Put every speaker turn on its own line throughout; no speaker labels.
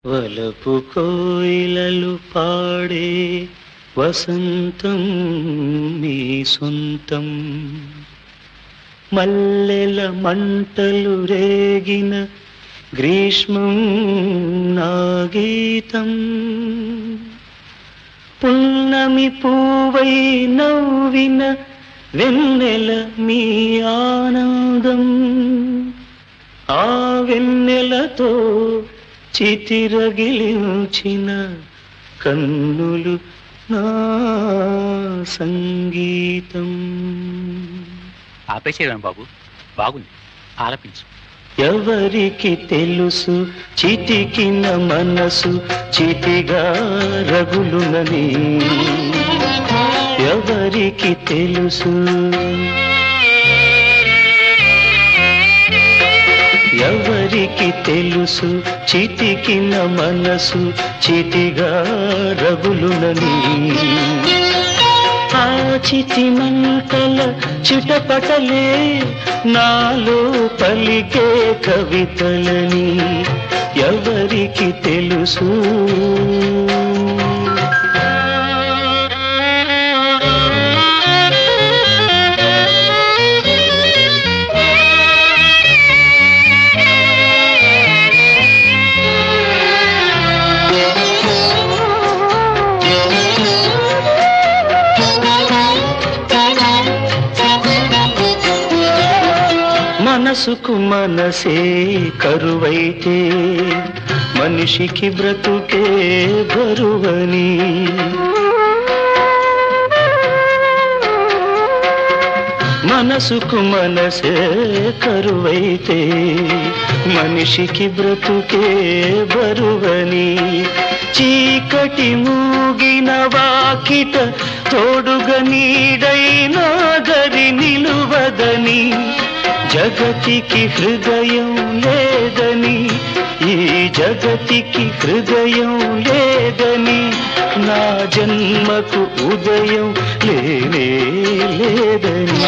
వలపు కోయిలలు పాడే వసంతం మీ సొంతం, మల్లెల మంటలు రేగిన గ్రీష్మం నా గీతం. పున్నమి పూవై నవ్విన వెన్నెల మీ ఆనందం, ఆ వెన్నెలతో చితిరగిలించిన కన్నులు నా సంగీతం.
ఆపేసేవాను బాబు, బాగుంది, ఆలపించు.
ఎవరికి తెలుసు చితికిన మనసు చితిగా రగులునని, ఎవరికి తెలుసు, ఎవరికి తెలుసు చితికిన మనసు చితిగా రగులునని. ఆ చితి మంటల చిటపటలే నాలో పలికే కవితలని ఎవరికి తెలుసు. మనసుకు మనసే కరువైతే మనిషికి బ్రతుకే బరువని, మనసుకు మనసే కరువైతే మనిషికి బ్రతుకే బరువని. చీకటి మూగిన వాకిట తోడుగా నీడైనా దరి నిలువదని, జగతికి హృదయం లేదని, ఈ జగతికి హృదయం లేదని, నా జన్మకు ఉదయం లేనే లేదని.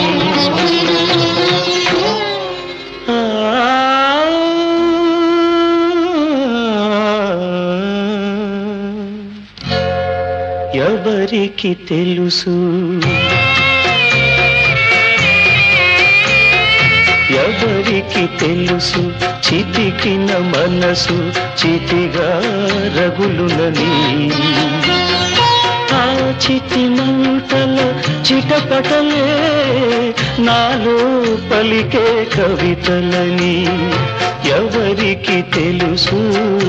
ఎవరికి తెలుసు, ఎవరికి తెలుసు చితికిన మనసు చితిగా రగులునని. ఆ చితి మంటల చిటపటలే నాలో పలికే కవితలని ఎవరికి తెలుసు.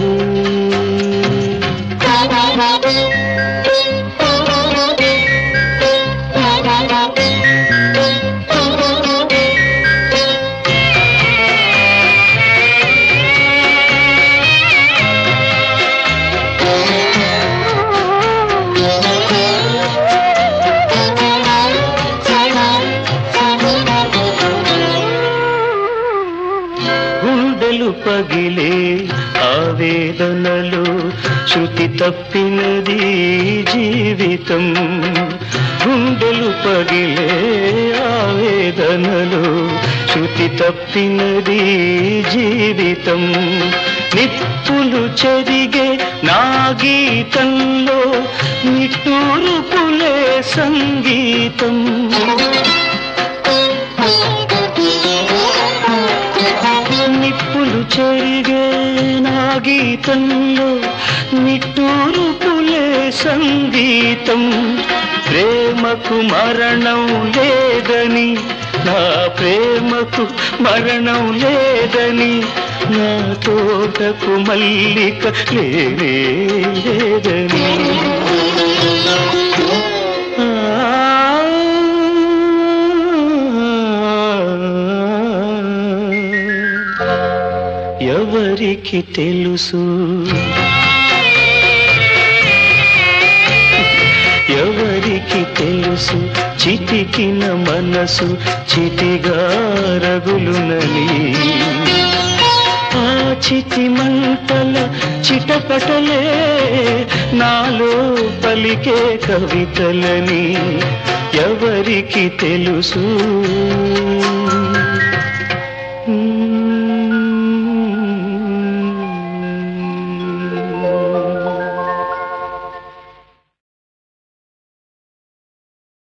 గుండెలు పగిలే ఆవేదనలు శృతి తప్పినది జీవితం, గుండెలు పగిలే ఆవేదనలు శృతి తప్పినది జీవితం. నిప్పులు చెరిగే నా గీతంలో నిట్టూర్పులే సంగీతం, నిప్పులు చెరిగే నా గీతంలో నిట్టూర్పులే సంగీతం. ప్రేమకు మరణం లేదని, నా ప్రేమకు మరణం లేదని, నా తోటకు మల్లిక లేనే లేదని. ఎవరికి తెలుసు, ఎవరికి తెలుసు చితికిన మనసు చితిగా రగులునని. ఆ చితి మంటల చిటపటలే నాలో పలికే కవితలని ఎవరికి తెలుసు.